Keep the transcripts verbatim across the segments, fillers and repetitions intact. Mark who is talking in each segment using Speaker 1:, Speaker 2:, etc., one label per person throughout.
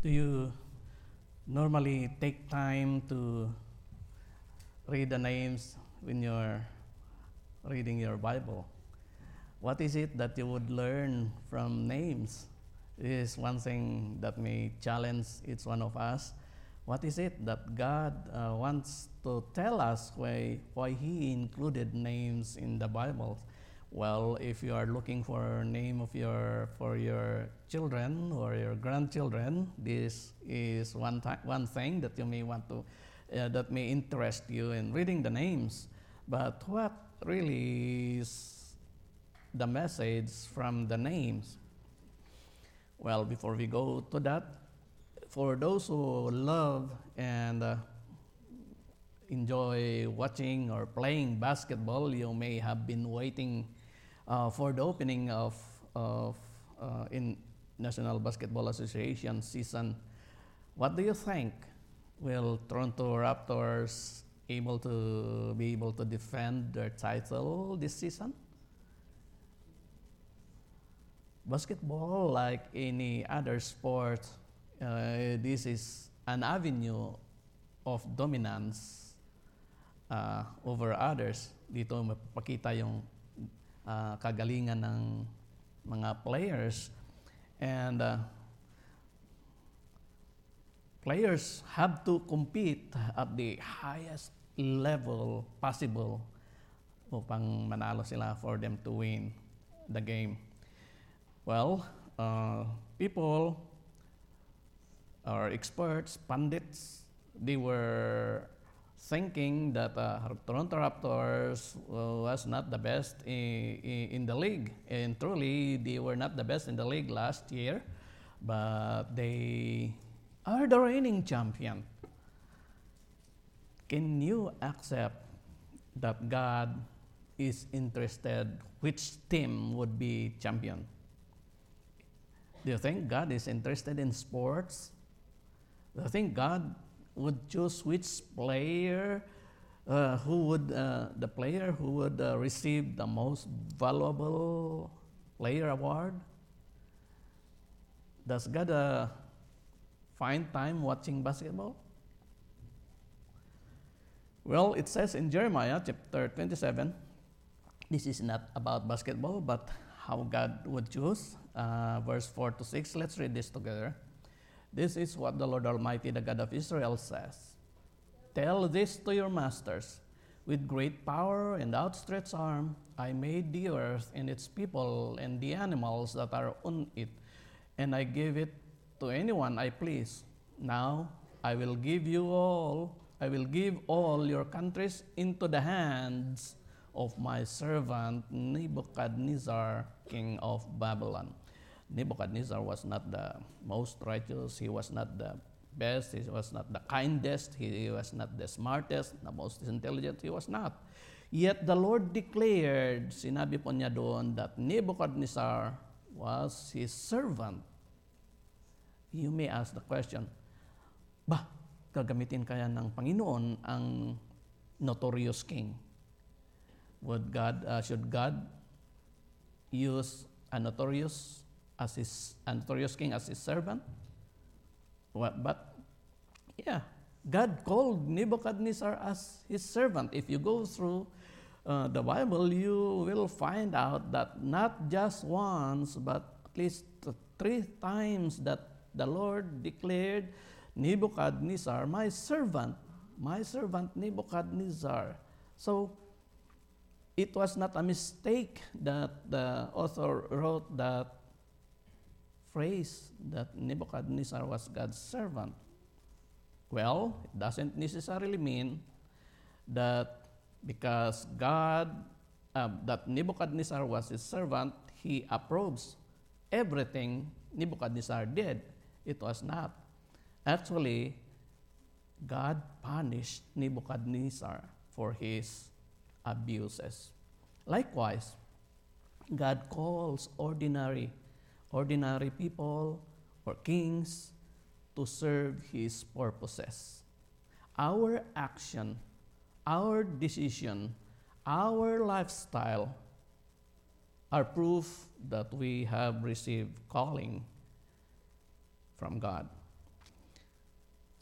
Speaker 1: Do you normally take time to read the names when you're reading your Bible? What is it that you would learn from names? This is one thing that may challenge each one of us. What is it that God uh, wants to tell us why, why He included names in the Bible? Well, if you are looking for a name of your for your children or your grandchildren, this is one th- one thing that you may want to uh, that may interest you in reading the names. But what really is the message from the names? Well, before we go to that, for those who love and uh, enjoy watching or playing basketball, you may have been waiting uh, for the opening of, of uh, in National Basketball Association season. What do you think? Will Toronto Raptors able to be able to defend their title this season? Basketball, like any other sport, uh, this is an avenue of dominance uh, over others. Dito mapapakita yung uh, kagalingan ng mga players. And uh, players have to compete at the highest level possible upang manalo sila for them to win the game. Well, uh, people or experts, pundits, they were thinking that uh, Toronto Raptors uh, was not the best in, in the league. And truly, they were not the best in the league last year, but they are the reigning champion. Can you accept that God is interested which team would be champion? Do you think God is interested in sports? Do you think God would choose which player uh, who would uh, the player who would uh, receive the most valuable player award? Does God uh, find time watching basketball? Well, it says in Jeremiah chapter twenty-seven, this is not about basketball, but how God would choose. Uh, verse four to six, let's read this together. This is what the Lord Almighty, the God of Israel, says. Tell this to your masters. With great power and outstretched arm, I made the earth and its people and the animals that are on it, and I gave it to anyone I please. Now I will give you all, I will give all your countries into the hands of my servant Nebuchadnezzar, king of Babylon. Nebuchadnezzar was not the most righteous, he was not the best, he was not the kindest, he was not the smartest, the most intelligent, he was not. Yet the Lord declared, sinabi po niya doon, that Nebuchadnezzar was his servant. You may ask the question, bah, gagamitin kaya ng Panginoon ang notorious king? Would God, uh, should God use a notorious as his a notorious king as his servant? Well, but yeah, God called Nebuchadnezzar as his servant. If you go through uh, the Bible, you will find out that not just once, but at least three times that the Lord declared Nebuchadnezzar, my servant, my servant Nebuchadnezzar. So it was not a mistake that the author wrote that phrase that Nebuchadnezzar was God's servant. Well, it doesn't necessarily mean that because God, uh, that Nebuchadnezzar was his servant, he approves everything Nebuchadnezzar did. It was not. Actually, God punished Nebuchadnezzar for his abuses. Likewise, God calls ordinary ordinary people or kings to serve his purposes. Our action, our decision, our lifestyle are proof that we have received calling from God.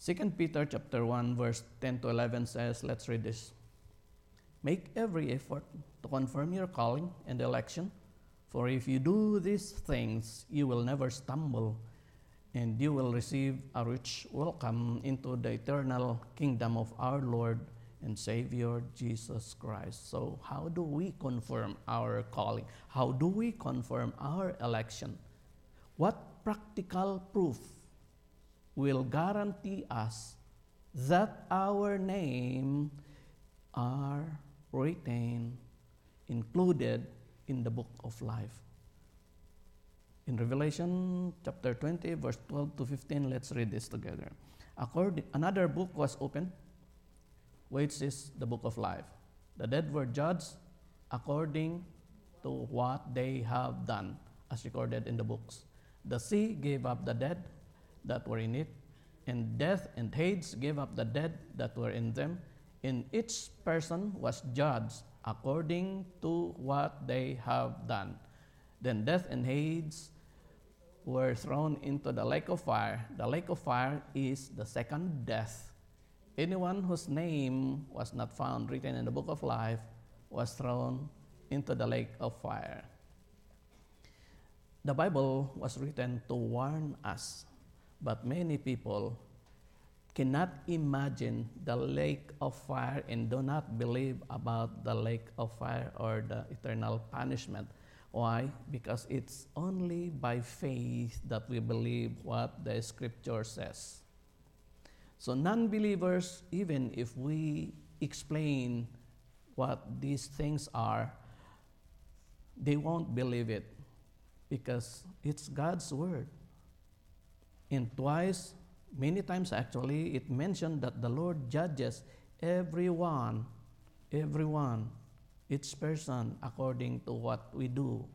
Speaker 1: Second Peter chapter one, verse ten to eleven says, let's read this. Make every effort to confirm your calling and election, for if you do these things, you will never stumble, and you will receive a rich welcome into the eternal kingdom of our Lord and Savior Jesus Christ. So how do we confirm our calling? How do we confirm our election? What practical proof will guarantee us that our name are written, included in the book of life? In Revelation chapter twenty, verse twelve to fifteen, let's read this together. According, another book was opened, which is the book of life. The dead were judged according to what they have done, as recorded in the books. The sea gave up the dead that were in it, and death and Hades gave up the dead that were in them, and each person was judged according to what they have done. Then death and Hades were thrown into the lake of fire. The lake of fire is the second death. Anyone whose name was not found written in the book of life was thrown into the lake of fire. The Bible was written to warn us, but many people cannot imagine the lake of fire and do not believe about the lake of fire or the eternal punishment. Why? Because it's only by faith that we believe what the scripture says. So non-believers, even if we explain what these things are, they won't believe it because it's God's word. And twice, many times actually, it mentioned that the Lord judges everyone, everyone, each person according to what we do,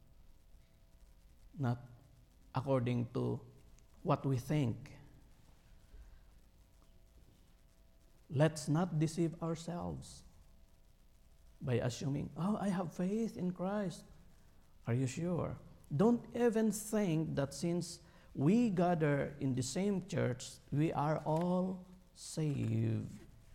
Speaker 1: not according to what we think. Let's not deceive ourselves by assuming, oh, I have faith in Christ. Are you sure? Don't even think that since we gather in the same church, we are all saved.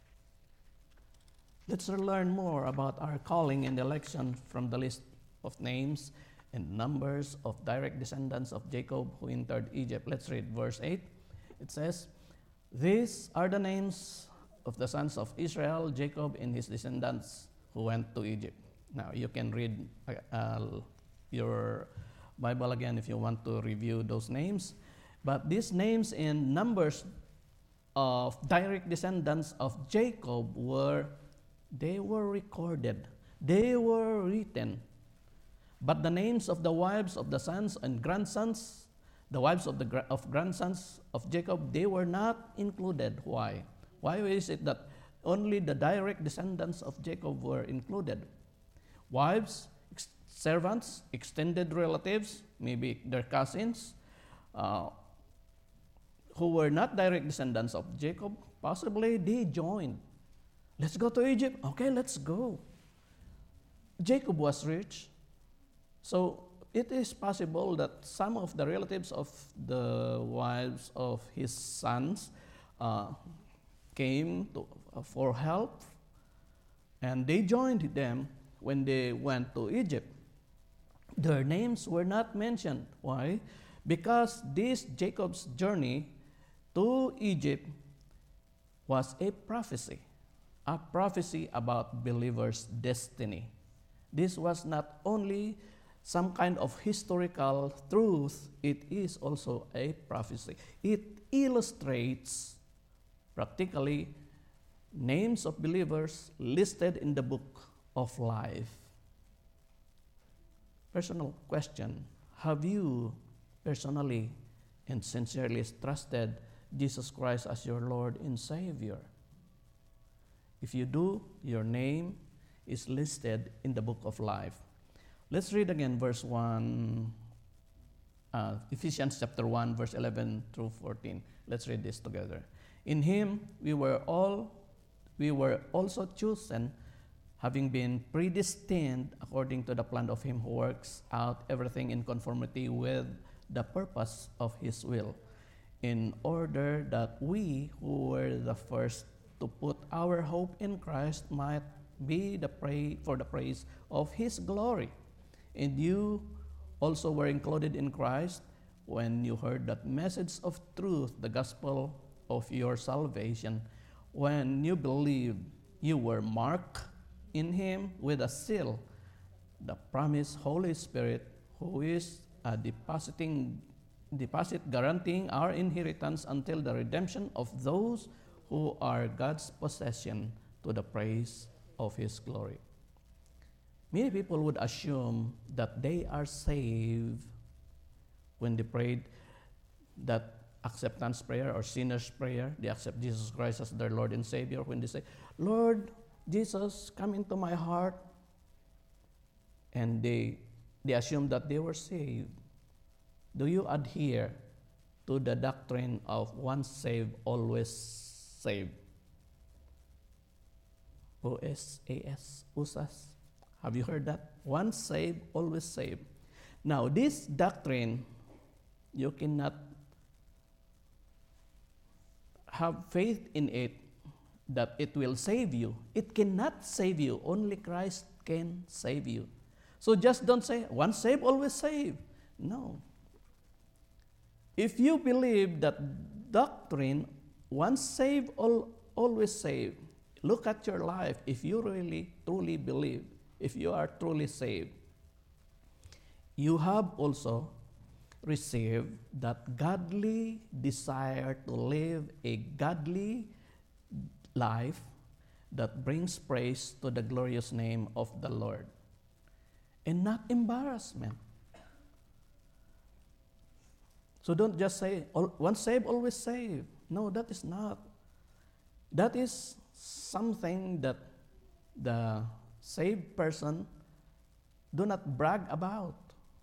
Speaker 1: Let's learn more about our calling and election from the list of names and numbers of direct descendants of Jacob who entered Egypt. Let's read verse eight. It says, these are the names of the sons of Israel, Jacob and his descendants who went to Egypt. Now, you can read uh, your Bible again if you want to review those names. But these names and numbers of direct descendants of Jacob were, they were recorded. They were written. But the names of the wives of the sons and grandsons, the wives of the of grandsons of Jacob, they were not included. Why? Why is it that only the direct descendants of Jacob were included? Wives, ex- servants, extended relatives, maybe their cousins, uh, who were not direct descendants of Jacob, possibly they joined. Let's go to Egypt. Okay, let's go. Jacob was rich, so it is possible that some of the relatives of the wives of his sons uh, came to, uh, for help, and they joined them when they went to Egypt. Their names were not mentioned. Why? Because this Jacob's journey to Egypt was a prophecy, a prophecy about believers' destiny. This was not only some kind of historical truth, it is also a prophecy. It illustrates practically names of believers listed in the book of life. Personal question, have you personally and sincerely trusted Jesus Christ as your Lord and Savior? If you do, your name is listed in the book of life. Let's read again verse one, uh, Ephesians chapter one, verse eleven through fourteen. Let's read this together. In him we were all, we were also chosen, having been predestined according to the plan of him who works out everything in conformity with the purpose of his will, in order that we who were the first to put our hope in Christ might be the pray for the praise of his glory. And you also were included in Christ when you heard that message of truth, the gospel of your salvation. When you believed, you were marked in him with a seal, the promised Holy Spirit, who is a depositing deposit guaranteeing our inheritance until the redemption of those who are God's possession, to the praise of his glory. Many people would assume that they are saved when they prayed that acceptance prayer or sinner's prayer. They accept Jesus Christ as their Lord and Savior. When they say, Lord Jesus, come into my heart, and they, they assume that they were saved. Do you adhere to the doctrine of once saved, always saved? O S A S, U S A S. Have you heard that? Once saved, always saved. Now, this doctrine, you cannot have faith in it that it will save you. It cannot save you. Only Christ can save you. So just don't say, once saved, always saved. No. If you believe that doctrine, once saved, al- always saved, look at your life. If you really, truly believe, if you are truly saved, you have also received that godly desire to live a godly life that brings praise to the glorious name of the Lord, and not embarrassment. So don't just say, once saved, always saved. No, that is not. That is something that the saved person do not brag about.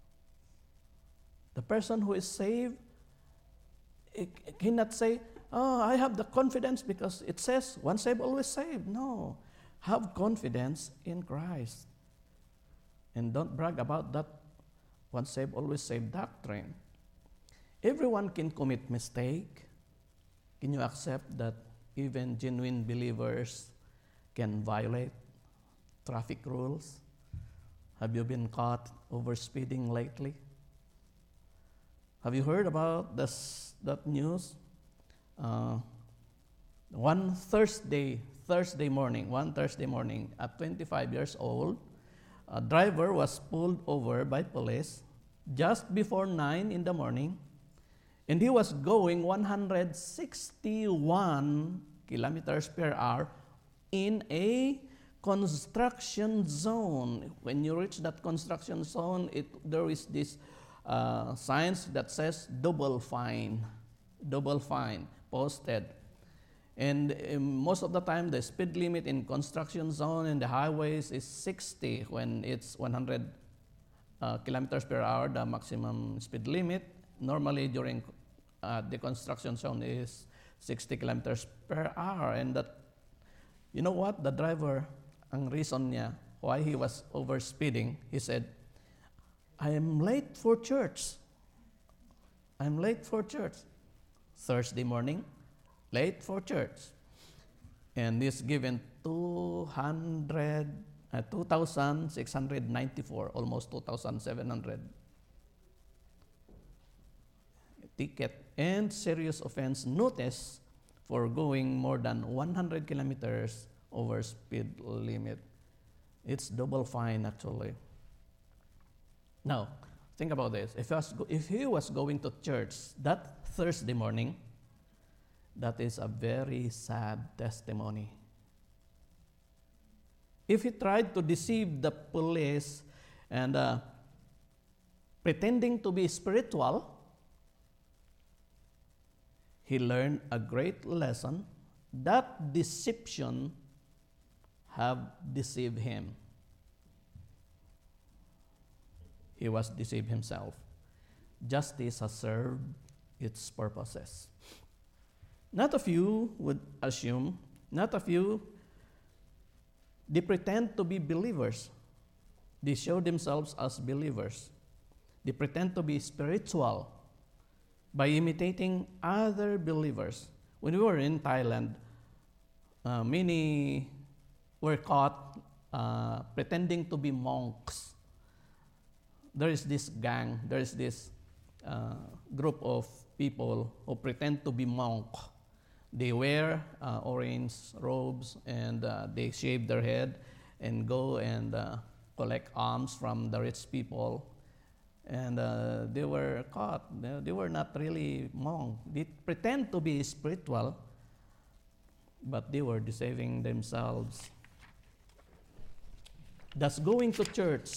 Speaker 1: The person who is saved cannot say, oh, I have the confidence because it says, once saved, always saved. No. Have confidence in Christ. And don't brag about that once saved, always saved doctrine. Everyone can commit mistake. Can you accept that even genuine believers can violate traffic rules? Have you been caught overspeeding lately? Have you heard about this, that news? Uh, one Thursday, Thursday morning, one Thursday morning, at twenty-five years old, a driver was pulled over by police just before nine in the morning, and he was going one hundred sixty-one kilometers per hour in a construction zone. When you reach that construction zone, it, there is this uh, signs that says double fine, double fine posted. And um, most of the time, the speed limit in construction zone and the highways is sixty when it's one hundred uh, kilometers per hour, the maximum speed limit. Normally during uh, the construction zone is sixty kilometers per hour. And that, you know what? The driver, ang reason niya why he was overspeeding, he said, I am late for church. I'm late for church. Thursday morning, late for church. And he's given two hundred, uh, two thousand six hundred ninety-four, almost two thousand seven hundred ticket and serious offense notice for going more than one hundred kilometers over speed limit. It's double fine actually. Now, think about this. If he was, go- if he was going to church that Thursday morning, that is a very sad testimony. If he tried to deceive the police and uh, pretending to be spiritual, he learned a great lesson. That deception have deceived him. He was deceived himself. Justice has served its purposes. Not a few would assume, not a few, they pretend to be believers. They show themselves as believers. They pretend to be spiritual. by imitating other believers. When we were in Thailand, uh, many were caught uh, pretending to be monks. There is this gang, there is this uh, group of people who pretend to be monk. They wear uh, orange robes and uh, they shave their head and go and uh, collect alms from the rich people. And uh, they were caught. They, they were not really monk. They pretend to be spiritual, but they were deceiving themselves. Does going to church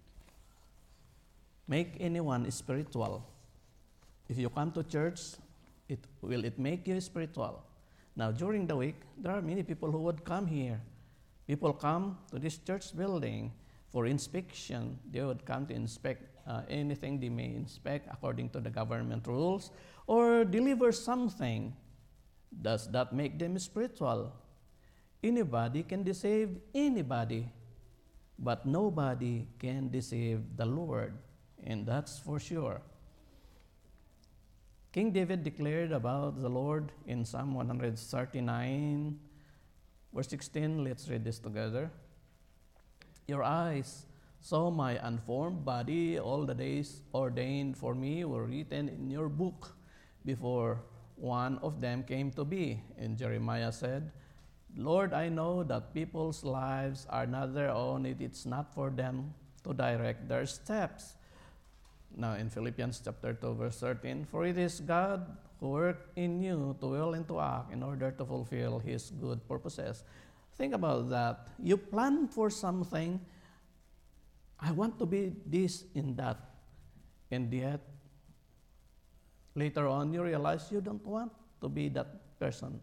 Speaker 1: make anyone spiritual? If you come to church, it, will it make you spiritual? Now, during the week, there are many people who would come here. People come to this church building for inspection. They would come to inspect uh, anything they may inspect according to the government rules or deliver something. Does that make them spiritual? Anybody can deceive anybody, but nobody can deceive the Lord, and that's for sure. King David declared about the Lord in Psalm one thirty-nine, verse sixteen. Let's read this together. Your eyes saw my unformed body. All the days ordained for me were written in your book before one of them came to be. And Jeremiah said, Lord, I know that people's lives are not their own. It's not for them to direct their steps. Now in Philippians chapter two, verse thirteen, for it is God who worked in you to will and to act in order to fulfill His good purposes. Think about that. You plan for something. I want to be this and that. And yet, later on, you realize you don't want to be that person.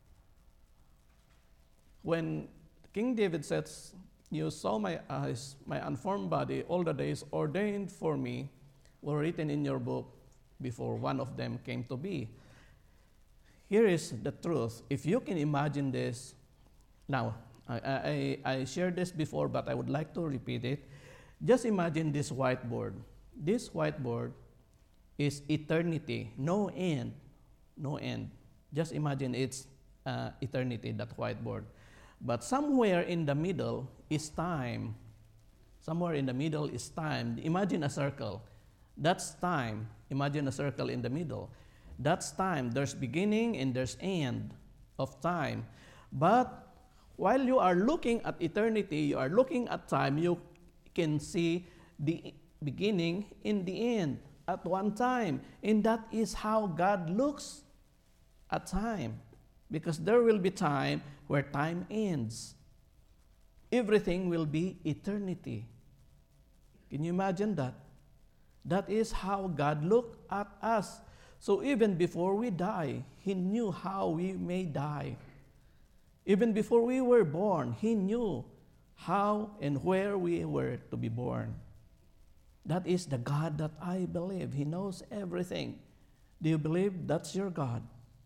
Speaker 1: When King David says, you saw my eyes, my unformed body, all the days ordained for me were written in your book before one of them came to be. Here is the truth. If you can imagine this, now, I, I, I shared this before, but I would like to repeat it. Just imagine this whiteboard. This whiteboard is eternity, no end, no end. Just imagine it's uh, eternity, that whiteboard. But somewhere in the middle is time. Somewhere in the middle is time. Imagine a circle. That's time. Imagine a circle in the middle. That's time. There's beginning and there's end of time. But while you are looking at eternity, you are looking at time, you can see the beginning and the end at one time. And that is how God looks at time. Because there will be time where time ends. Everything will be eternity. Can you imagine that? That is how God looked at us. So even before we die, He knew how we may die. Even before we were born, He knew how and where we were to be born. That is the God that I believe. He knows everything. Do you believe that's your God?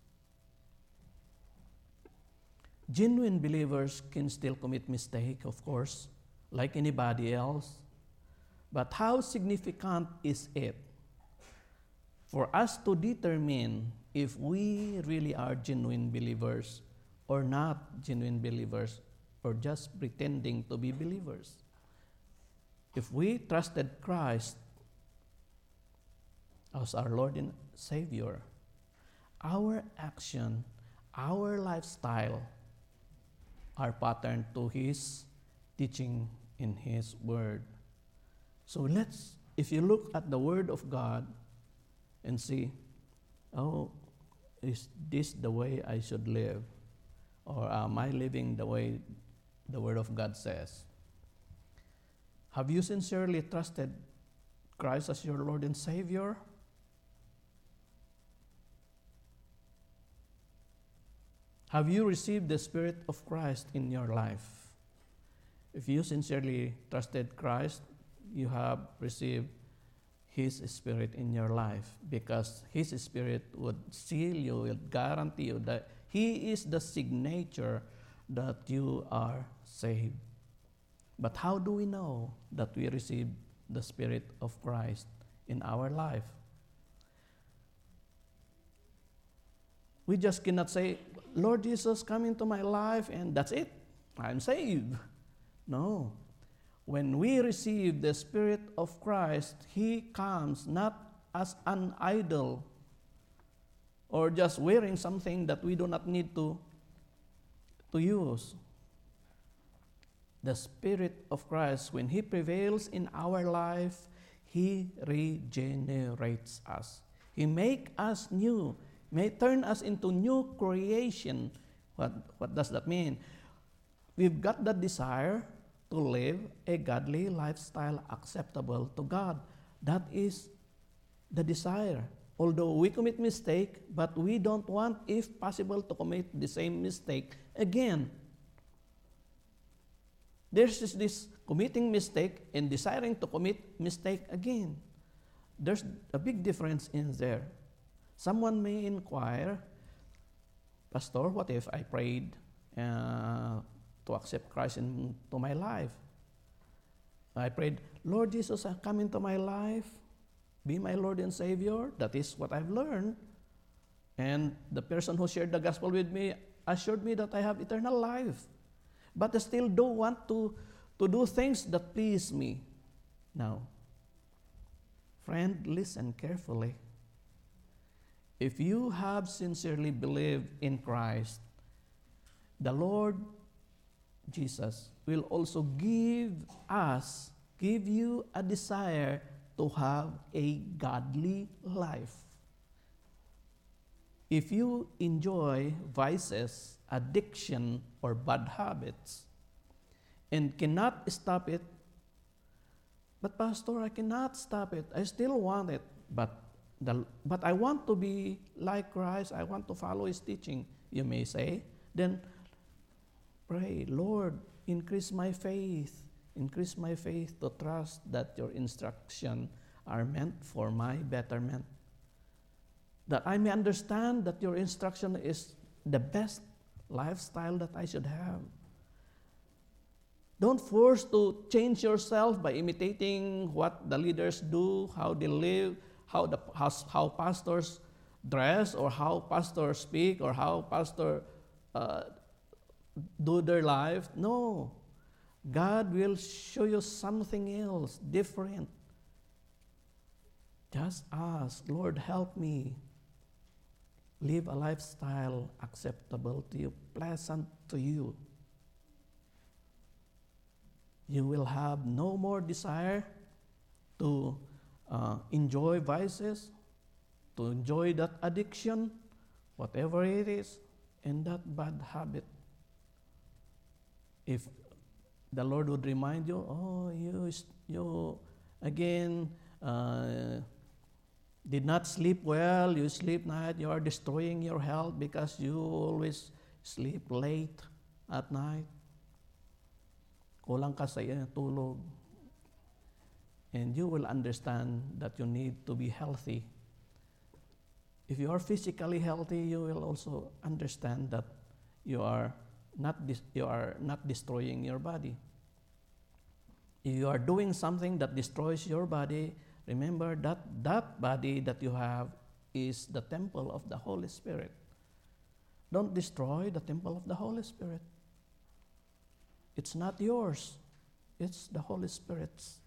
Speaker 1: Genuine believers can still commit mistakes, of course, like anybody else. But how significant is it for us to determine if we really are genuine believers or not genuine believers, or just pretending to be believers? If we trusted Christ as our Lord and Savior, our action, our lifestyle are patterned to His teaching in His Word. So let's, if you look at the Word of God and see, oh, is this the way I should live? Or am I living the way the Word of God says? Have you sincerely trusted Christ as your Lord and Savior? Have you received the Spirit of Christ in your life? If you sincerely trusted Christ, you have received His Spirit in your life, because His Spirit would seal you, will guarantee you that He is the signature that you are saved. But how do we know that we received the Spirit of Christ in our life? We just cannot say, Lord Jesus, come into my life and that's it. I'm saved. No. When we receive the Spirit of Christ, He comes not as an idol or just wearing something that we do not need to, to use. The Spirit of Christ, when He prevails in our life, He regenerates us. He makes us new, may turn us into new creation. What, what does that mean? We've got the desire to live a godly lifestyle acceptable to God. That is the desire. Although we commit mistake, but we don't want, if possible, to commit the same mistake again. There's this, this committing mistake and desiring to commit mistake again. There's a big difference in there. Someone may inquire, Pastor, what if I prayed uh, to accept Christ into my life? I prayed, Lord Jesus, come into my life, be my Lord and Savior. That is what I've learned. And the person who shared the gospel with me assured me that I have eternal life. But I still don't want to, to do things that please me. Now, friend, listen carefully. If you have sincerely believed in Christ, the Lord Jesus will also give us, give you a desire to have a godly life. If you enjoy vices, addiction, or bad habits, and cannot stop it, but Pastor, I cannot stop it. I still want it, but the, but I want to be like Christ. I want to follow His teaching, you may say. Then pray, Lord, increase my faith. Increase my faith to trust that your instructions are meant for my betterment. That I may understand that your instruction is the best lifestyle that I should have. Don't force to change yourself by imitating what the leaders do, how they live, how the how, how pastors dress, or how pastors speak, or how pastors uh, do their life. No. God will show you something else, different. Just ask, Lord, help me live a lifestyle acceptable to you, pleasant to you. You will have no more desire to uh, enjoy vices, to enjoy that addiction, whatever it is, and that bad habit. If the Lord would remind you, oh, you, you again, uh, did not sleep well, you sleep night, you are destroying your health because you always sleep late at night. Kulang ka sa tulog. And you will understand that you need to be healthy. If you are physically healthy, you will also understand that you are not dis- you are not destroying your body. If you are doing something that destroys your body, remember that that body that you have is the temple of the Holy Spirit. Don't destroy the temple of the Holy Spirit. It's not yours. It's the Holy Spirit's.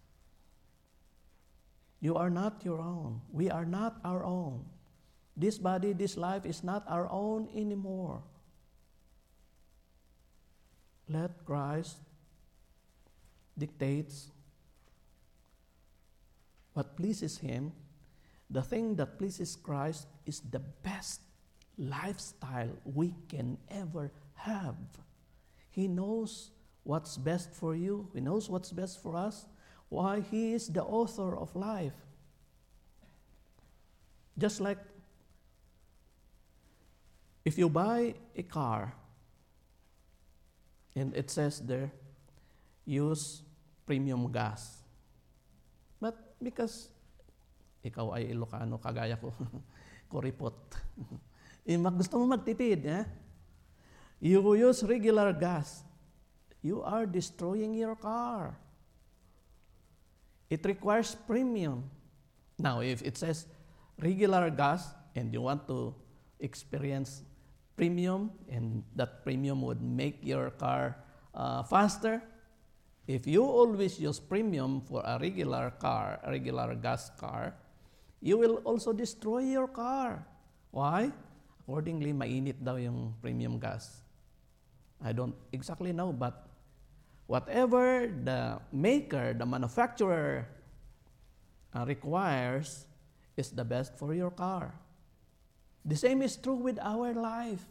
Speaker 1: You are not your own. We are not our own. This body, this life is not our own anymore. Let Christ dictates what pleases Him. The thing that pleases Christ is the best lifestyle we can ever have. He knows what's best for you. He knows what's best for us. Why? He is the author of life. Just like if you buy a car and it says there, use premium gas. But because ikaw ay Ilocano, kagaya ko, kuripot. eh, gusto mo magtipid, eh? You use regular gas. You are destroying your car. It requires premium. Now, if it says regular gas and you want to experience premium, and that premium would make your car uh, faster. If you always use premium for a regular car, a regular gas car, you will also destroy your car. Why? Accordingly, mainit daw yung premium gas. I don't exactly know, but whatever the maker, the manufacturer uh, requires is the best for your car. The same is true with our life.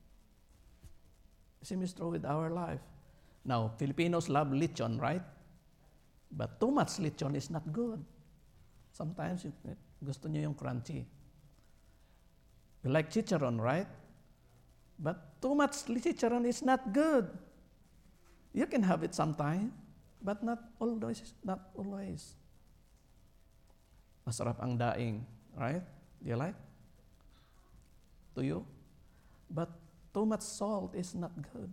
Speaker 1: The same is true with our life. Now, Filipinos love lechon, right? But too much lechon is not good. Sometimes you, gusto nyo yung crunchy. You like chicharon, right? But too much chicharon is not good. You can have it sometime, but not always. Not always. Masarap ang daing, right? Do you like? To you? But too much salt is not good.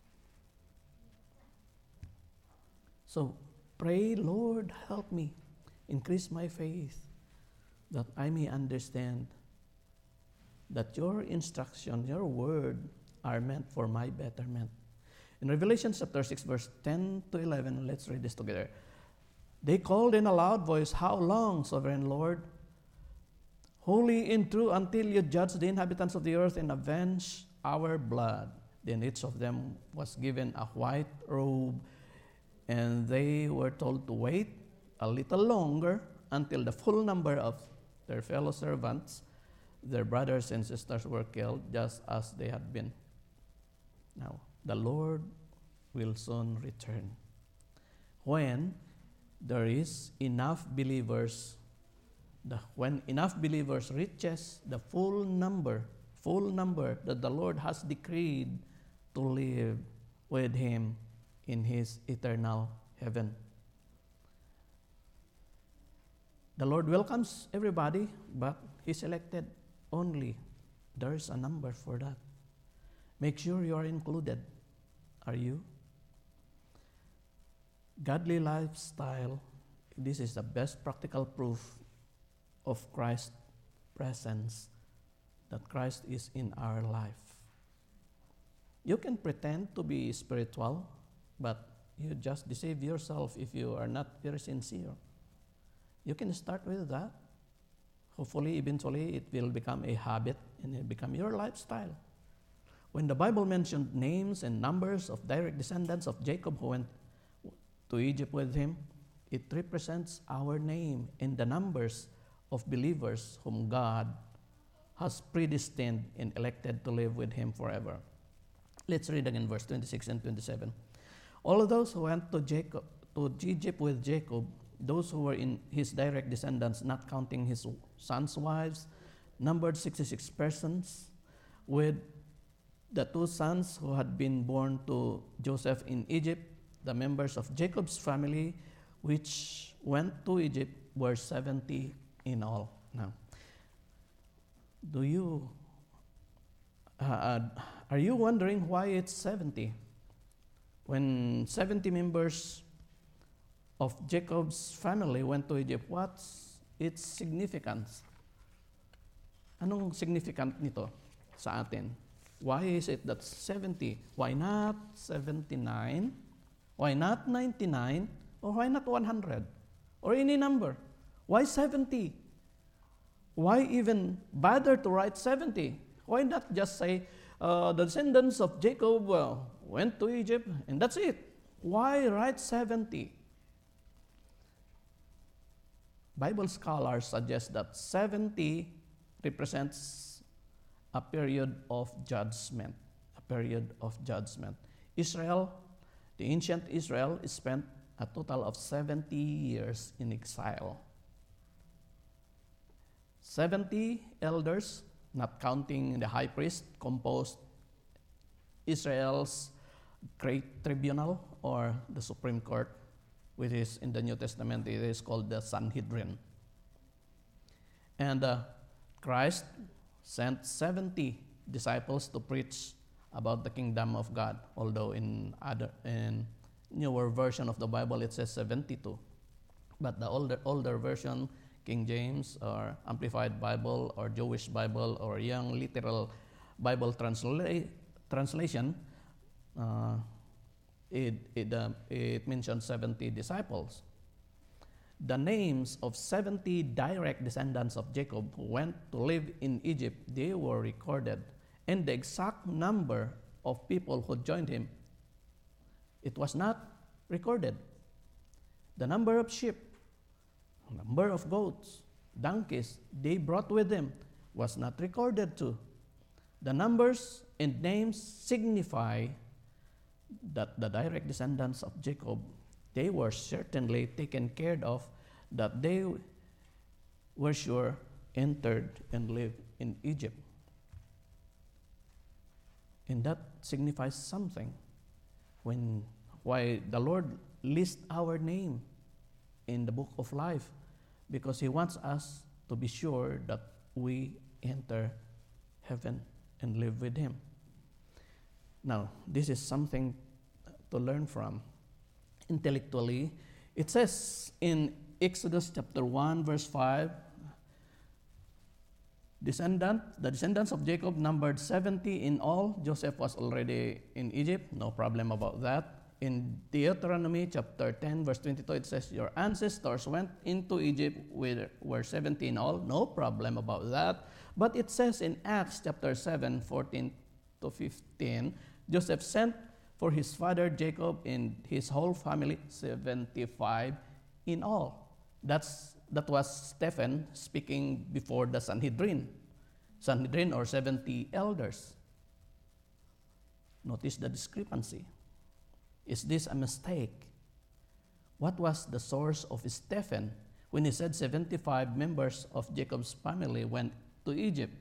Speaker 1: So pray, Lord, help me, increase my faith, that I may understand that your instruction, your word, are meant for my betterment. In Revelation chapter six, verse ten to eleven, let's read this together. They called in a loud voice, "How long, sovereign Lord? Holy and true, until you judge the inhabitants of the earth and avenge our blood." Then each of them was given a white robe, and they were told to wait a little longer until the full number of their fellow servants, their brothers and sisters, were killed, just as they had been. Now, the Lord will soon return. When there is enough believers, the, when enough believers reaches the full number, full number that the Lord has decreed to live with Him in His eternal heaven. The Lord welcomes everybody, but He selected only. There is a number for that. Make sure you are included. Are you? Godly lifestyle, this is the best practical proof of Christ's presence, that Christ is in our life. You can pretend to be spiritual, but you just deceive yourself if you are not very sincere. You can start with that. Hopefully, eventually, it will become a habit and it will become your lifestyle. When the Bible mentioned names and numbers of direct descendants of Jacob who went to Egypt with him, it represents our name and the numbers of believers whom God has predestined and elected to live with Him forever. Let's read again verse twenty-six and twenty-seven. All of those who went to Jacob, to Egypt with Jacob, those who were in his direct descendants, not counting his sons' wives, numbered sixty-six persons, with the two sons who had been born to Joseph in Egypt. The members of Jacob's family, which went to Egypt, were seventy in all. Now, do you, uh, are you wondering why it's seventy? When seventy members of Jacob's family went to Egypt, what's its significance? Anong significant nito sa atin? Why is it that seventy? Why not seventy-nine? Why not ninety-nine? Or why not one hundred? Or any number? Why seventy? Why even bother to write seventy? Why not just say, uh, the descendants of Jacob uh, went to Egypt, and that's it? Why write seventy? Bible scholars suggest that seventy represents a period of judgment. A period of judgment. Israel, the ancient Israel, spent a total of seventy years in exile. seventy elders, not counting the high priest, composed Israel's great tribunal, or the Supreme Court, which is in the New Testament, it is called the Sanhedrin. And uh, Christ sent seventy disciples to preach about the kingdom of God, although in other in newer version of the Bible it says seventy-two. But the older older version, King James or Amplified Bible or Jewish Bible or Young Literal Bible transla- translation, uh, it, it, uh, it mentions seventy disciples. The names of seventy direct descendants of Jacob who went to live in Egypt, they were recorded. And the exact number of people who joined him, it was not recorded. The number of sheep, number of goats, donkeys they brought with them was not recorded too. The numbers and names signify that the direct descendants of Jacob, they were certainly taken care of, that they were sure entered and lived in Egypt. And that signifies something. When why the Lord lists our name in the book of life, because He wants us to be sure that we enter heaven and live with Him. Now, this is something to learn from. Intellectually, it says in Exodus chapter one, verse five, Descendant, the descendants of Jacob numbered seventy in all. Joseph was already in Egypt, no problem about that. In Deuteronomy chapter ten, verse twenty-two, it says, your ancestors went into Egypt with, were seventy in all, no problem about that. But it says in Acts chapter seven, fourteen to fifteen, Joseph sent for his father Jacob and his whole family, seventy-five in all. That's That was Stephen speaking before the Sanhedrin. Sanhedrin, or seventy elders. Notice the discrepancy. Is this a mistake? What was the source of Stephen when he said seventy-five members of Jacob's family went to Egypt?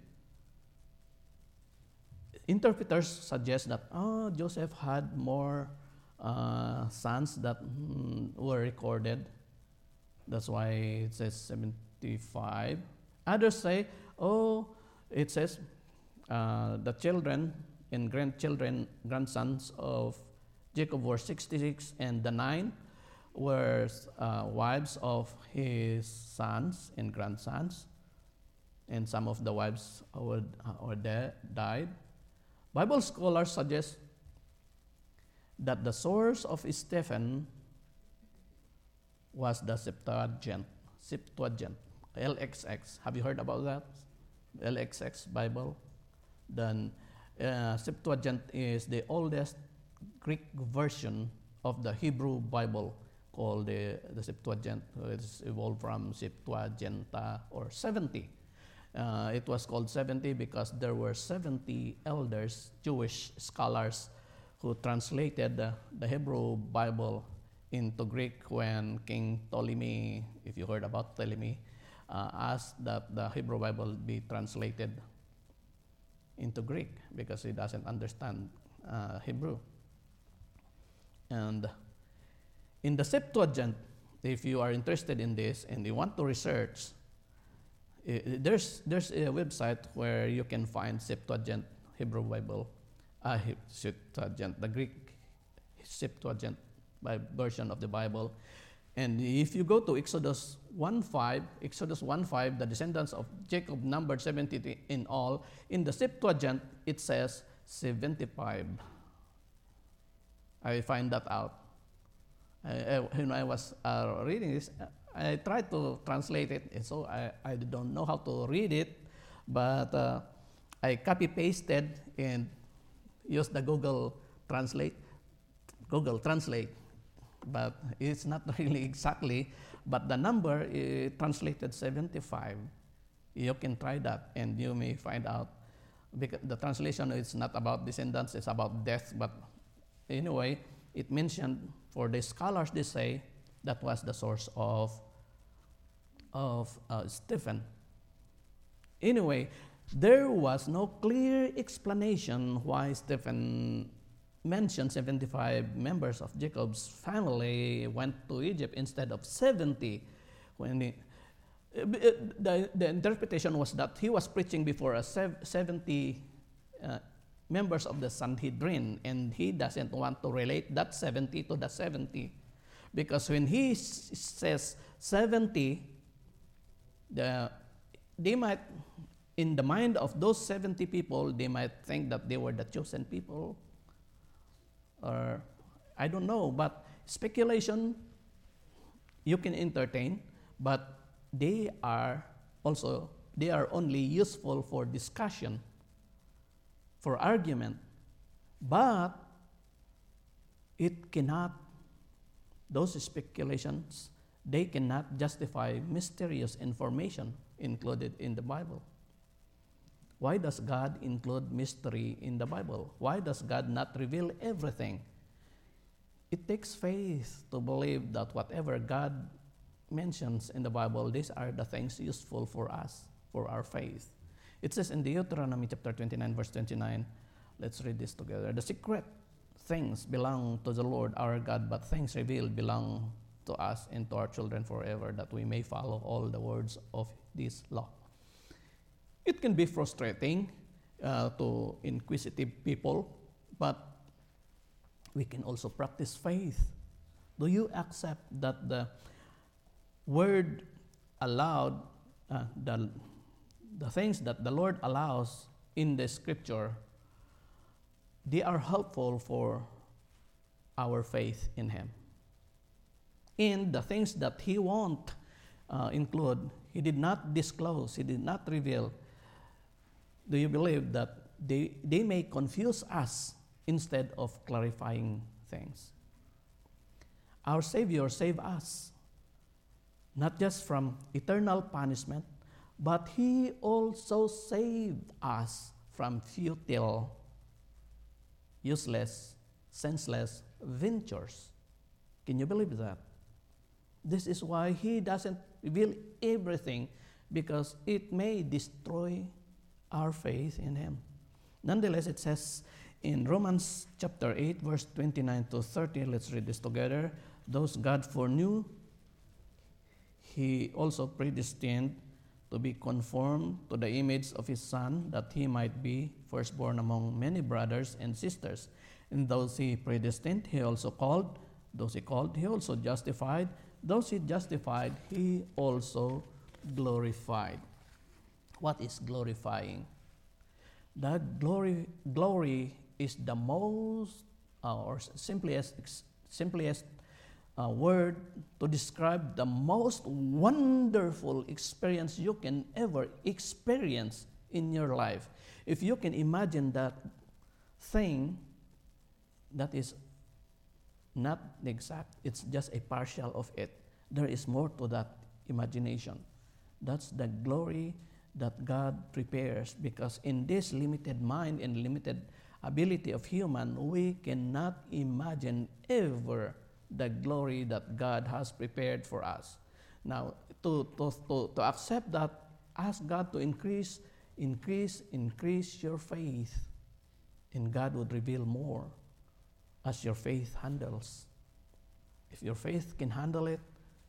Speaker 1: Interpreters suggest that, oh, Joseph had more uh, sons that mm, were recorded. That's why it says seventy-five. Others say, oh, it says uh, the children and grandchildren, grandsons of Jacob were sixty-six, and the nine were uh, wives of his sons and grandsons, and some of the wives were, were dead, died. Bible scholars suggest that the source of Stephen was the Septuagint, Septuagint, L X X. Have you heard about that? L X X Bible. Then uh, Septuagint is the oldest Greek version of the Hebrew Bible, called the, the Septuagint. It's evolved from Septuaginta, or seventy. Uh, it was called seventy because there were seventy elders, Jewish scholars, who translated the, the Hebrew Bible into Greek when King Ptolemy, if you heard about Ptolemy, uh, asked that the Hebrew Bible be translated into Greek because he doesn't understand uh, Hebrew. And in the Septuagint, if you are interested in this and you want to research, uh, there's there's a website where you can find Septuagint Hebrew Bible, uh, Septuagint, the Greek Septuagint by version of the Bible. And if you go to Exodus one five, Exodus one five, the descendants of Jacob numbered seventy in all. In the Septuagint, it says seventy-five. I find that out. I, I, when I was uh, reading this, I tried to translate it, and so I, I don't know how to read it, but uh, I copy-pasted and used the Google Translate, Google Translate. But it's not really exactly, but the number is translated seventy-five. You can try that and you may find out, because the translation is not about descendants, it's about death. But anyway, it mentioned, for the scholars, they say that was the source of, of uh, Stephen. Anyway, there was no clear explanation why Stephen mentioned seventy-five members of Jacob's family went to Egypt instead of seventy. When he, the, the interpretation was that he was preaching before a seventy uh, members of the Sanhedrin, and he doesn't want to relate that seventy to the seventy. Because when he s- says seventy, the, they might in the mind of those seventy people, they might think that they were the chosen people. Or I don't know, but speculation you can entertain, but they are also, they are only useful for discussion, for argument, but it cannot, those speculations, they cannot justify mysterious information included in the Bible. Why does God include mystery in the Bible? Why does God not reveal everything? It takes faith to believe that whatever God mentions in the Bible, these are the things useful for us, for our faith. It says in Deuteronomy chapter twenty-nine, verse twenty-nine, let's read this together. The secret things belong to the Lord our God, but things revealed belong to us and to our children forever, that we may follow all the words of this law. It can be frustrating uh, to inquisitive people, but we can also practice faith. Do you accept that the word allowed, uh, the, the things that the Lord allows in the scripture, they are helpful for our faith in Him? And the things that He won't uh, include, He did not disclose, He did not reveal. Do you believe that they, they may confuse us instead of clarifying things? Our Savior saved us, not just from eternal punishment, but He also saved us from futile, useless, senseless ventures. Can you believe that? This is why He doesn't reveal everything, because it may destroy our faith in Him. Nonetheless, it says in Romans chapter eight, verse twenty-nine to thirty, let's read this together. Those God foreknew, He also predestined to be conformed to the image of His Son, that He might be firstborn among many brothers and sisters. And those He predestined, He also called. Those He called, He also justified. Those He justified, He also glorified. What is glorifying? That glory, glory is the most, uh, or simplest, simplest uh, word to describe the most wonderful experience you can ever experience in your life. If you can imagine that thing, that is not exact, it's just a partial of it. There is more to that imagination. That's the glory that God prepares, because in this limited mind and limited ability of human, we cannot imagine ever the glory that God has prepared for us. Now, to, to, to, to accept that, ask God to increase, increase, increase your faith, and God would reveal more as your faith handles. If your faith can handle it,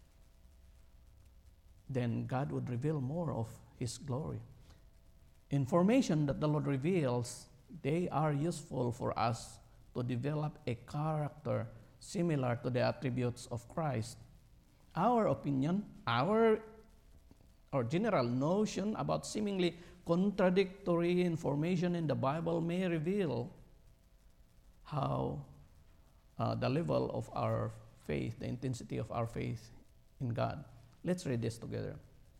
Speaker 1: then God would reveal more of His glory. Information that the Lord reveals, they are useful for us to develop a character similar to the attributes of Christ. Our opinion, our or general notion about seemingly contradictory information in the Bible may reveal how uh, the level of our faith, the intensity of our faith in God. Let's read this together.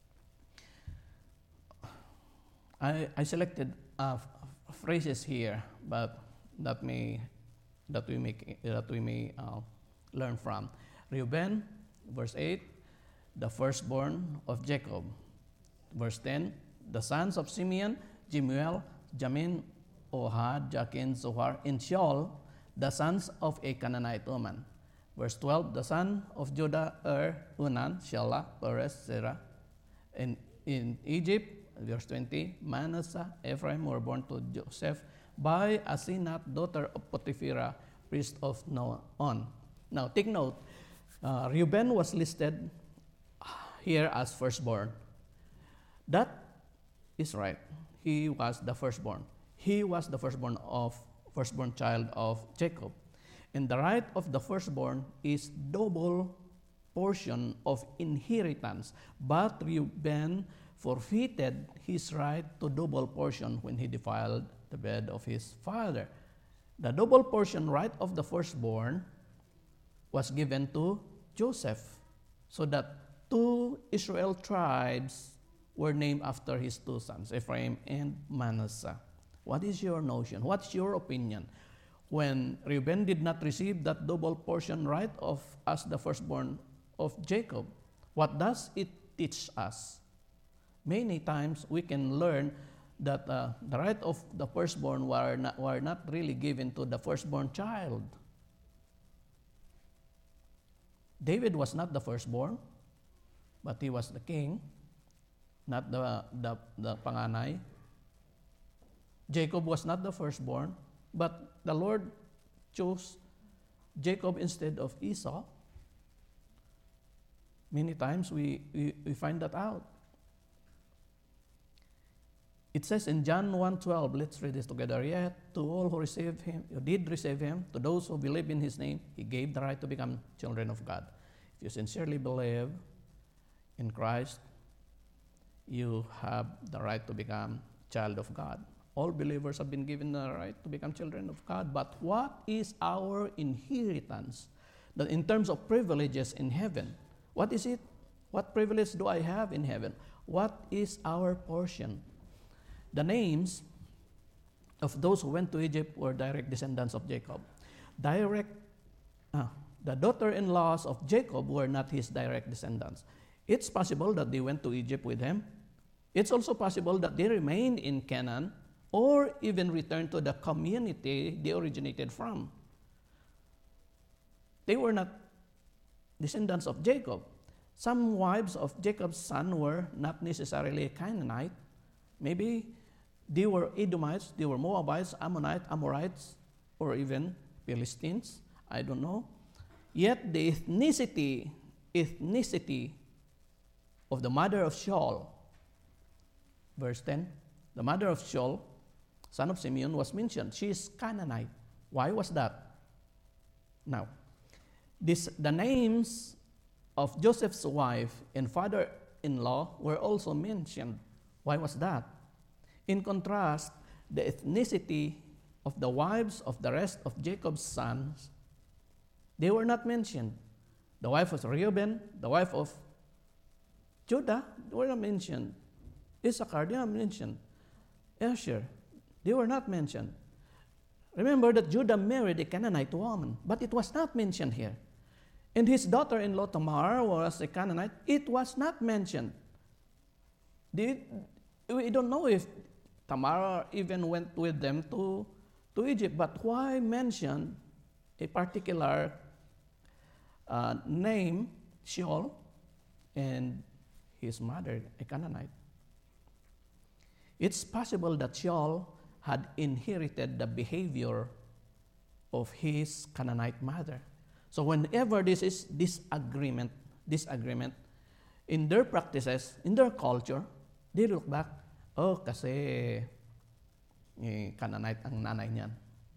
Speaker 1: I, I selected uh, f- phrases here, but that may that we make that we may uh, learn from. Reuben, verse eight, the firstborn of Jacob. Verse ten, the sons of Simeon, Jemuel, Jamin, Ohad, Jachin, Zohar, and Shaul, the sons of a Canaanite woman. Verse twelve, the son of Judah, Er, Unan, Shelah, Perez, Zerah. And in Egypt, verse twenty, Manasseh, Ephraim were born to Joseph by Asenat, daughter of Potipherah, priest of On. Now, take note, uh, Reuben was listed here as firstborn. That is right. He was the firstborn. He was the firstborn of firstborn child of Jacob. And the right of the firstborn is double portion of inheritance. But Reuben forfeited his right to double portion when he defiled the bed of his father. The double portion right of the firstborn was given to Joseph, so that two Israel tribes were named after his two sons, Ephraim and Manasseh. What is your notion? What's your opinion? When Reuben did not receive that double portion right of as the firstborn of Jacob, what does it teach us? Many times we can learn that uh, the right of the firstborn were not, were not really given to the firstborn child. David was not the firstborn, but he was the king, not the, the, the panganay. Jacob was not the firstborn, but the Lord chose Jacob instead of Esau. Many times we, we, we find that out. It says in John one twelve, let's read this together. Yet to all who received him, who did receive him, to those who believe in his name, he gave the right to become children of God. If you sincerely believe in Christ, you have the right to become child of God. All believers have been given the right to become children of God. But what is our inheritance? That in terms of privileges in heaven, what is it? What privilege do I have in heaven? What is our portion? The names of those who went to Egypt were direct descendants of Jacob. Direct, uh, the daughter-in-laws of Jacob were not his direct descendants. It's possible that they went to Egypt with him. It's also possible that they remained in Canaan or even returned to the community they originated from. They were not descendants of Jacob. Some wives of Jacob's son were not necessarily Canaanite. Maybe they were Edomites, they were Moabites, Ammonites, Amorites, or even Philistines. I don't know. Yet the ethnicity, ethnicity of the mother of Shaul, verse ten, the mother of Shaul, son of Simeon, was mentioned. She is Canaanite. Why was that? Now, this, the names of Joseph's wife and father-in-law were also mentioned. Why was that? In contrast, the ethnicity of the wives of the rest of Jacob's sons, they were not mentioned. The wife of Reuben, the wife of Judah, they were not mentioned. Issachar, they were not mentioned. Asher, they were not mentioned. Remember that Judah married a Canaanite woman, but it was not mentioned here. And his daughter-in-law Tamar was a Canaanite. It was not mentioned. They, we don't know if Tamar even went with them to, to Egypt, but why mention a particular uh, name, Sheol, and his mother, a Canaanite? It's possible that Sheol had inherited the behavior of his Canaanite mother. So whenever this is disagreement, disagreement in their practices, in their culture, they look back, oh, kasi eh, Canaanite ang nanay niyan.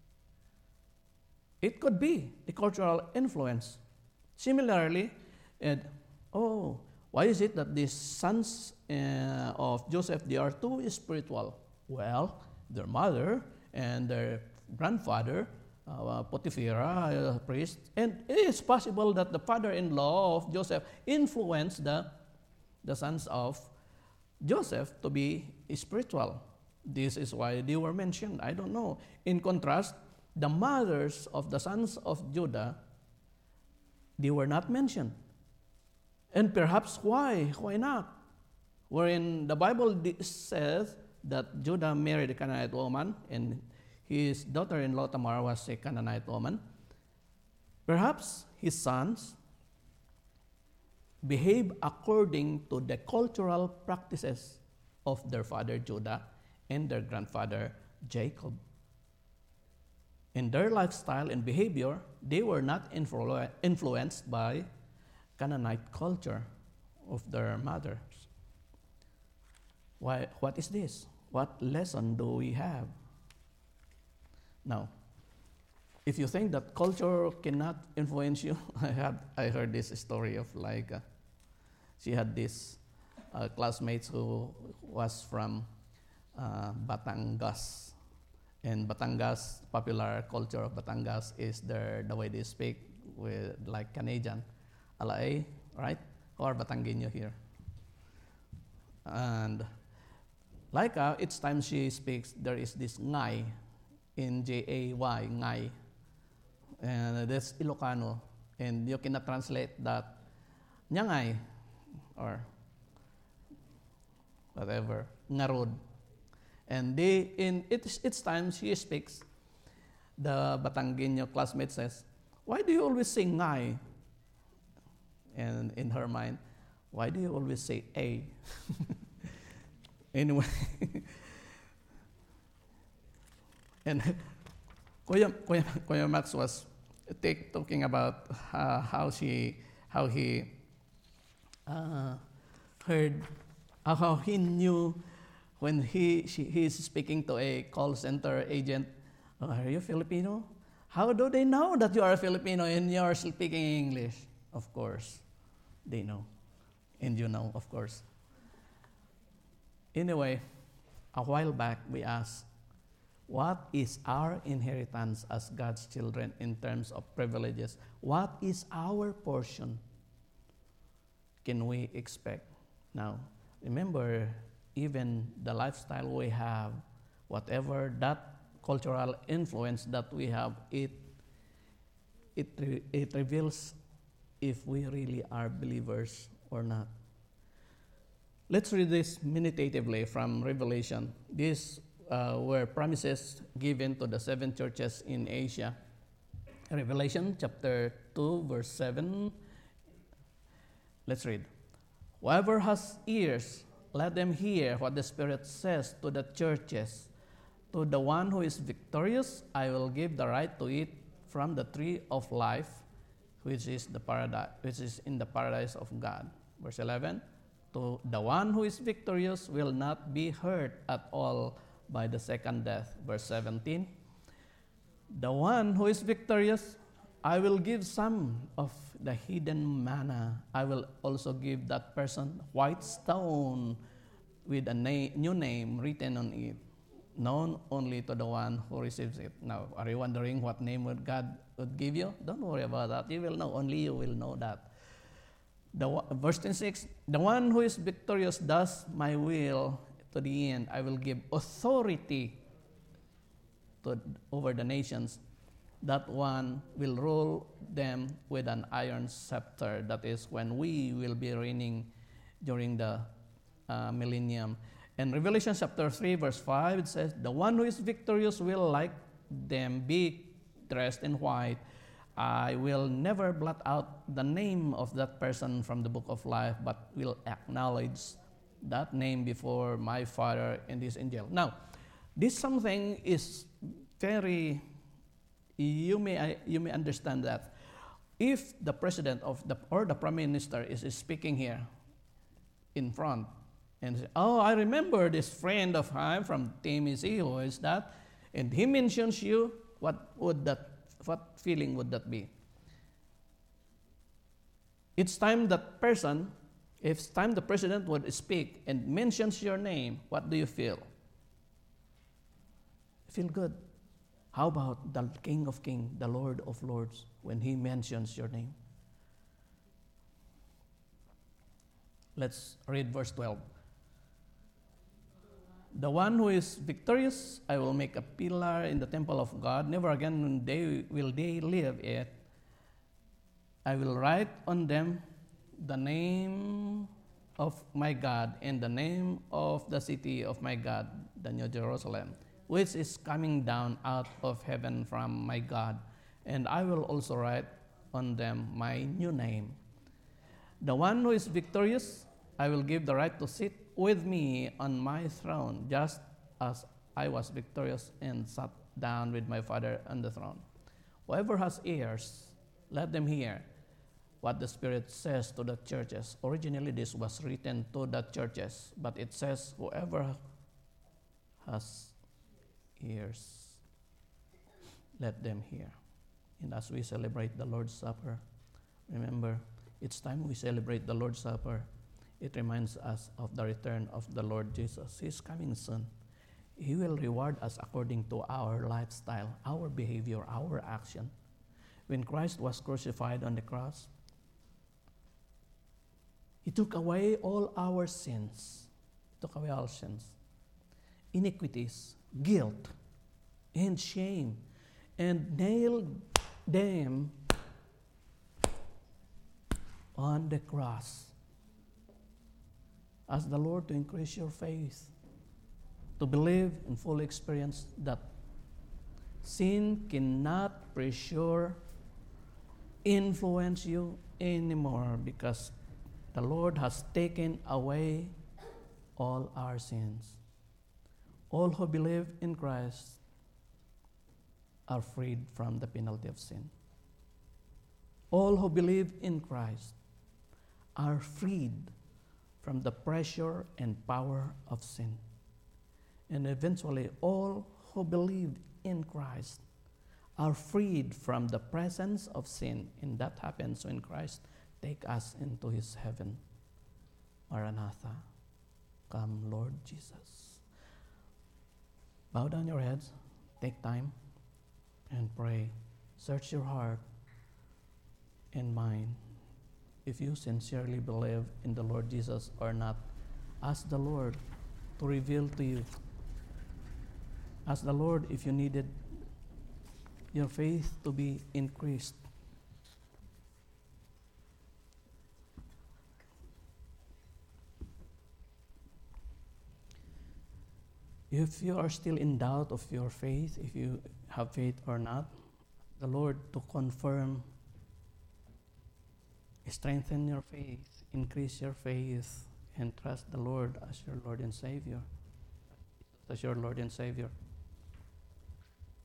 Speaker 1: It could be the cultural influence. Similarly, and, oh, why is it that the sons uh, of Joseph, they are too spiritual? Well, their mother and their grandfather, uh, Potiphera, uh, priest, and it is possible that the father-in-law of Joseph influenced the, the sons of Joseph to be spiritual. This is why they were mentioned. I don't know. In contrast, the mothers of the sons of Judah, they were not mentioned. And perhaps why? Why not? Wherein the Bible says that Judah married a Canaanite woman and his daughter-in-law Tamar was a Canaanite woman. Perhaps his sons behave according to the cultural practices of their father Judah and their grandfather Jacob. In their lifestyle and behavior, they were not influ- influenced by Canaanite culture of their mothers. Why? What is this? What lesson do we have? Now, if you think that culture cannot influence you, I had I heard this story of like uh, she had this uh, classmates who was from uh, Batangas. And Batangas, popular culture of Batangas is their, the way they speak with like Canadian, ala right? Or Batangueño here. And like uh, each time she speaks, there is this ngay in J A Y, ngay. And that's Ilocano. And you cannot translate that nyangay or whatever, ngarod. And they, in each, each time she speaks, the Batangueño classmate says, "Why do you always say ngay?" And in her mind, "Why do you always say a?" Anyway, and Kuya, Kuya, Kuya Max was take, talking about uh, how she, how he uh, heard, uh, how he knew when he she, he is speaking to a call center agent. "Oh, are you Filipino? How do they know that you are a Filipino and you are speaking English?" Of course, they know, and you know, of course. Anyway, a while back we asked, what is our inheritance as God's children in terms of privileges? What is our portion? Can we expect? Now, remember, even the lifestyle we have, whatever that cultural influence that we have, it, it, re- it reveals if we really are believers or not. Let's read this meditatively from Revelation. These uh, were promises given to the seven churches in Asia. Revelation chapter two, verse seven. Let's read. "Whoever has ears, let them hear what the Spirit says to the churches. To the one who is victorious, I will give the right to eat from the tree of life, which is the paradise, which is in the paradise of God." Verse eleven. "To the one who is victorious will not be hurt at all by the second death." Verse seventeen. "The one who is victorious, I will give some of the hidden manna. I will also give that person white stone with a na- new name written on it, known only to the one who receives it." Now, are you wondering what name would God would give you? Don't worry about that. You will know. Only you will know that. The, verse twenty-six, "The one who is victorious does my will to the end. I will give authority to, over the nations. That one will rule them with an iron scepter." That is when we will be reigning during the uh, millennium. And Revelation chapter three, verse five, it says, "The one who is victorious will like them be dressed in white. I will never blot out the name of that person from the book of life, but will acknowledge that name before my Father and his angel." Now, this something is very, you may you may understand that if the president of the or the prime minister is, is speaking here in front and say, "Oh, I remember this friend of mine from T M C, who is that?" and he mentions you, what would that what feeling would that be? Each time that person, if time the president would speak and mentions your name, what do you feel? Feel good. How about the King of Kings, the Lord of Lords, when he mentions your name? Let's read verse twelve. "The one who is victorious, I will make a pillar in the temple of God. Never again they will they leave it. I will write on them the name of my God and the name of the city of my God, the New Jerusalem, which is coming down out of heaven from my God. And I will also write on them my new name. The one who is victorious, I will give the right to sit with me on my throne, just as I was victorious and sat down with my Father on the throne. Whoever has ears, let them hear what the Spirit says to the churches." Originally, this was written to the churches, but it says, "Whoever has ears, let them hear." And as we celebrate the Lord's Supper, remember, each time we celebrate the Lord's Supper, It reminds us of the return of the Lord Jesus. He is coming soon. He will reward us according to our lifestyle, our behavior, our action. When Christ was crucified on the cross, He took away all our sins. He took away all sins, iniquities, guilt, and shame, and nailed them on the cross. Ask the Lord to increase your faith, to believe and fully experience that sin cannot pressure, influence you anymore, because the Lord has taken away all our sins. All who believe in Christ are freed from the penalty of sin. All who believe in Christ are freed from the pressure and power of sin. And eventually, all who believe in Christ are freed from the presence of sin. And that happens when Christ takes us into His heaven. Maranatha, come Lord Jesus. Bow down your heads, take time, and pray. Search your heart and mind. If you sincerely believe in the Lord Jesus or not, ask the Lord to reveal to you. Ask the Lord if you needed your faith to be increased. If you are still in doubt of your faith, if you have faith or not, the Lord to confirm, strengthen your faith, increase your faith, and trust the Lord as your Lord and Savior. As your Lord and Savior.